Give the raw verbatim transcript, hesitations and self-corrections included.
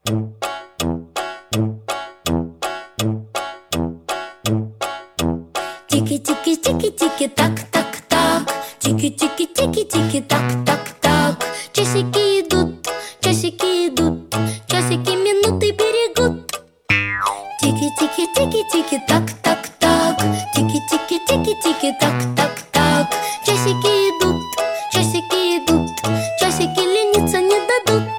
Тики-тики-тики-тики, так-так-так. Тики-тики-тики-тики, так-так-так. Часики идут, часики идут, часики минуты берегут. Тики-тики-тики-тики, так-так-так. Тики-тики-тики-тики, так-так-так. Часики идут, часики идут, часики лениться не дадут.